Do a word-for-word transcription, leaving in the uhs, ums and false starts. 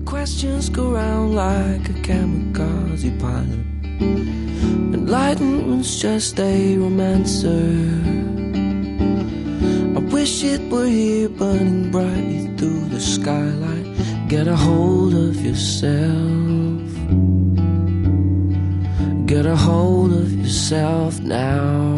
Questions go round like a kamikaze pilot. Enlightenment's just a romancer. I wish it were here burning brightly through the skylight. Get a hold of yourself. Get a hold of yourself now.